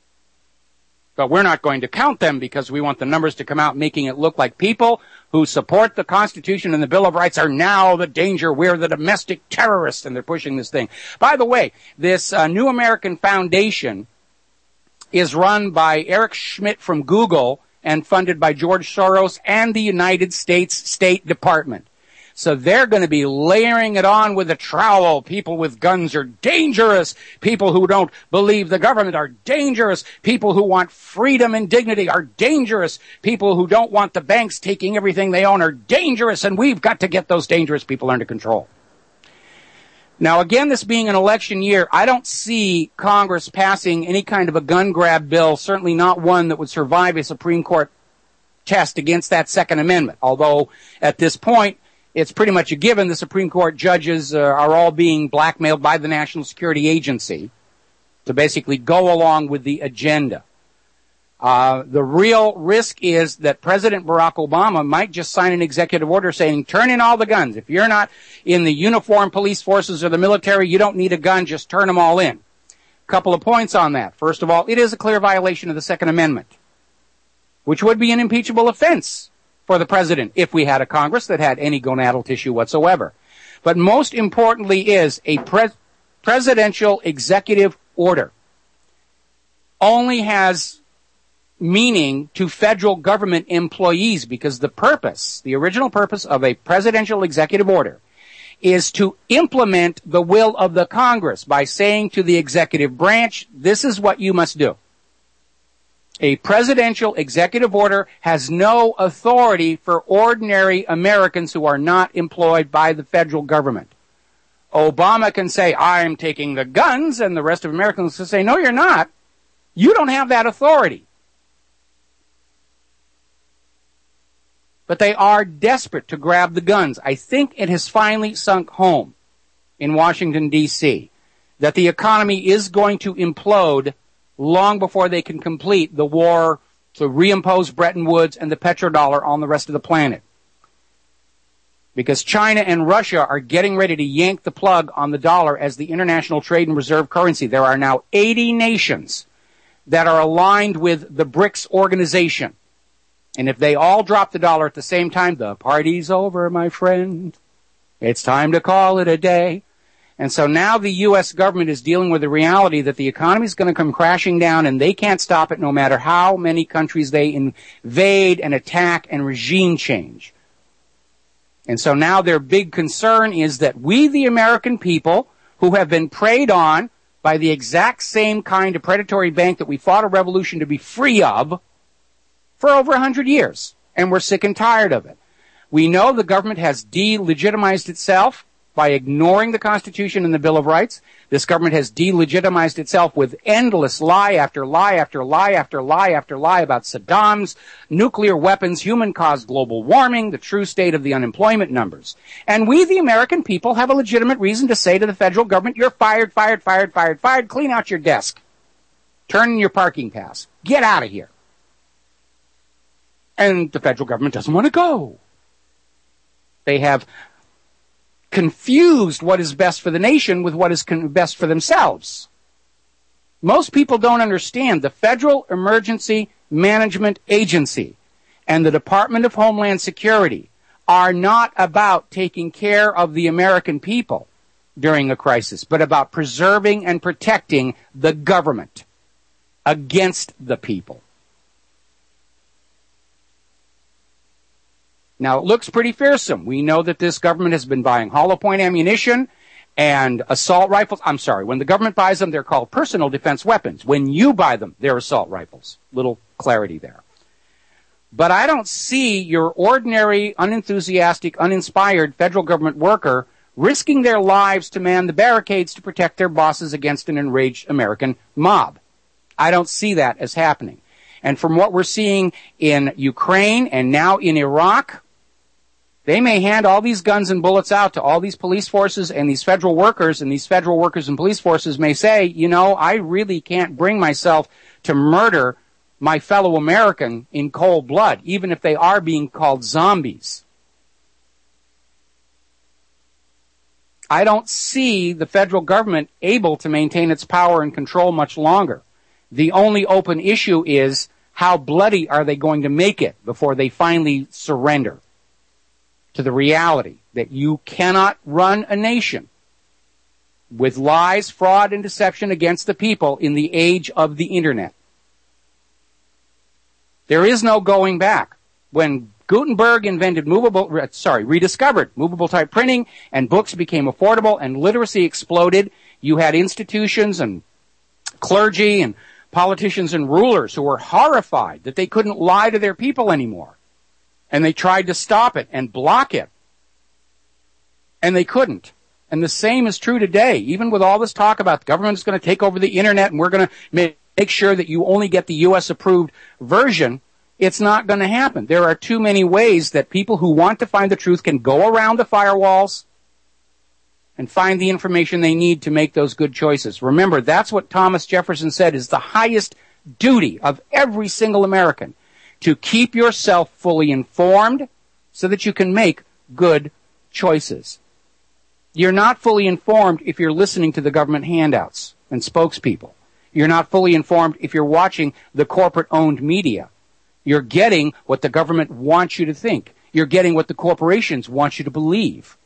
But we're not going to count them because we want the numbers to come out making it look like people who support the Constitution and the Bill of Rights are now the danger. We're the domestic terrorists, and they're pushing this thing. By the way, this New American Foundation is run by Eric Schmidt from Google and funded by George Soros and the United States State Department. So they're going to be layering it on with a trowel. People with guns are dangerous. People who don't believe the government are dangerous. People who want freedom and dignity are dangerous. People who don't want the banks taking everything they own are dangerous, and we've got to get those dangerous people under control. Now, again, this being an election year, I don't see Congress passing any kind of a gun grab bill, certainly not one that would survive a Supreme Court test against that Second Amendment, although at this point, it's pretty much a given the Supreme Court judges are all being blackmailed by the National Security Agency to basically go along with the agenda. The real risk is that President Barack Obama might just sign an executive order saying, turn in all the guns. If you're not in the uniformed police forces or the military, you don't need a gun, just turn them all in. Couple of points on that. First of all, it is a clear violation of the Second Amendment, which would be an impeachable offense for the president if we had a Congress that had any gonadal tissue whatsoever. But most importantly is a presidential executive order only has meaning to federal government employees because the original purpose of a presidential executive order is to implement the will of the Congress by saying to the executive branch, this is what you must do. A presidential executive order has no authority for ordinary Americans who are not employed by the federal government. Obama can say, I'm taking the guns, and the rest of Americans can say, no, you're not. You don't have that authority. But they are desperate to grab the guns. I think it has finally sunk home in Washington, D.C., that the economy is going to implode long before they can complete the war to reimpose Bretton Woods and the petrodollar on the rest of the planet. Because China and Russia are getting ready to yank the plug on the dollar as the international trade and reserve currency. There are now 80 nations that are aligned with the BRICS organization. And if they all drop the dollar at the same time, the party's over, my friend. It's time to call it a day. And so now the U.S. government is dealing with the reality that the economy is going to come crashing down and they can't stop it no matter how many countries they invade and attack and regime change. And so now their big concern is that we, the American people, who have been preyed on by the exact same kind of predatory bank that we fought a revolution to be free of for over 100 years, and we're sick and tired of it. We know the government has delegitimized itself by ignoring the Constitution and the Bill of Rights. This government has delegitimized itself with endless lie after lie after lie after lie after lie about Saddam's nuclear weapons, human-caused global warming, the true state of the unemployment numbers. And we, the American people, have a legitimate reason to say to the federal government, you're fired, fired, fired, fired, fired, clean out your desk. Turn in your parking pass. Get out of here. And the federal government doesn't want to go. They have confused what is best for the nation with what is best for themselves. Most people don't understand the Federal Emergency Management Agency and the Department of Homeland Security are not about taking care of the American people during a crisis, but about preserving and protecting the government against the people. Now, it looks pretty fearsome. We know that this government has been buying hollow point ammunition and assault rifles. I'm sorry, when the government buys them, they're called personal defense weapons. When you buy them, they're assault rifles. Little clarity there. But I don't see your ordinary, unenthusiastic, uninspired federal government worker risking their lives to man the barricades to protect their bosses against an enraged American mob. I don't see that as happening. And from what we're seeing in Ukraine and now in Iraq, They may hand all these guns and bullets out to all these police forces and these federal workers, and these federal workers and police forces may say, you know, I really can't bring myself to murder my fellow American in cold blood, even if they are being called zombies. I don't see the federal government able to maintain its power and control much longer. The only open issue is how bloody are they going to make it before they finally surrender to the reality that you cannot run a nation with lies, fraud, and deception against the people in the age of the internet. There is no going back. When Gutenberg rediscovered movable type printing and books became affordable and literacy exploded, you had institutions and clergy and politicians and rulers who were horrified that they couldn't lie to their people anymore. And they tried to stop it and block it. And they couldn't. And the same is true today. Even with all this talk about the government is going to take over the internet and we're going to make sure that you only get the U.S. approved version, it's not going to happen. There are too many ways that people who want to find the truth can go around the firewalls and find the information they need to make those good choices. Remember, that's what Thomas Jefferson said is the highest duty of every single American, to keep yourself fully informed so that you can make good choices. You're not fully informed if you're listening to the government handouts and spokespeople. You're not fully informed if you're watching the corporate-owned media. You're getting what the government wants you to think. You're getting what the corporations want you to believe.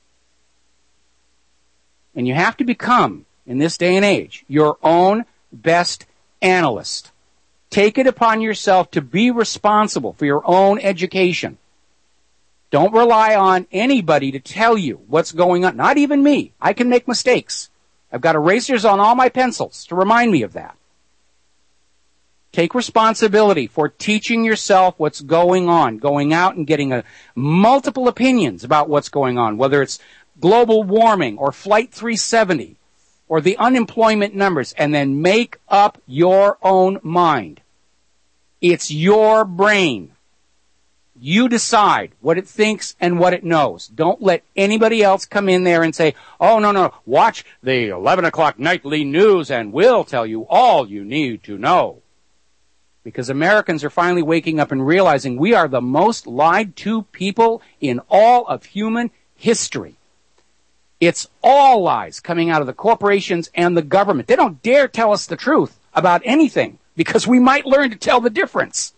And you have to become, in this day and age, your own best analyst. Take it upon yourself to be responsible for your own education. Don't rely on anybody to tell you what's going on. Not even me. I can make mistakes. I've got erasers on all my pencils to remind me of that. Take responsibility for teaching yourself what's going on, going out and getting multiple opinions about what's going on, whether it's global warming or Flight 370 or the unemployment numbers, and then make up your own mind. It's your brain. You decide what it thinks and what it knows. Don't let anybody else come in there and say, oh, no, watch the 11 o'clock nightly news and we'll tell you all you need to know. Because Americans are finally waking up and realizing we are the most lied to people in all of human history. It's all lies coming out of the corporations and the government. They don't dare tell us the truth about anything because we might learn to tell the difference.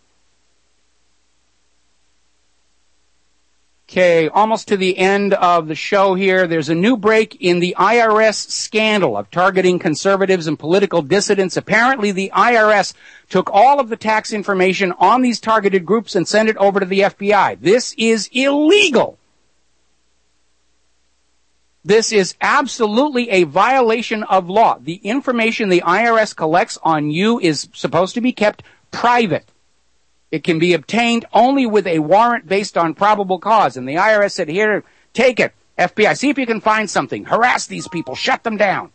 Okay, almost to the end of the show here. There's a new break in the IRS scandal of targeting conservatives and political dissidents. Apparently, the IRS took all of the tax information on these targeted groups and sent it over to the FBI. This is illegal. This is absolutely a violation of law. The information the IRS collects on you is supposed to be kept private. It can be obtained only with a warrant based on probable cause. And the IRS said, here, take it. FBI, see if you can find something. Harass these people. Shut them down.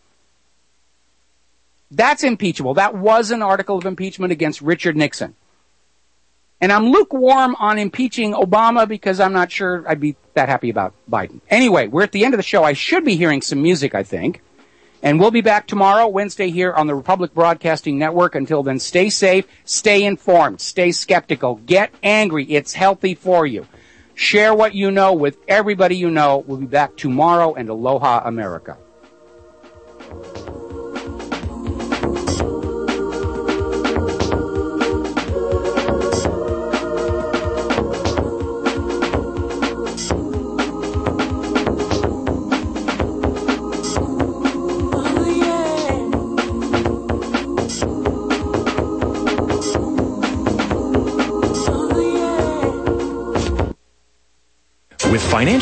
That's impeachable. That was an article of impeachment against Richard Nixon. And I'm lukewarm on impeaching Obama because I'm not sure I'd be that happy about Biden. Anyway, we're at the end of the show. I should be hearing some music, I think. And we'll be back tomorrow, Wednesday, here on the Republic Broadcasting Network. Until then, stay safe, stay informed, stay skeptical, get angry. It's healthy for you. Share what you know with everybody you know. We'll be back tomorrow, and aloha, America. With financial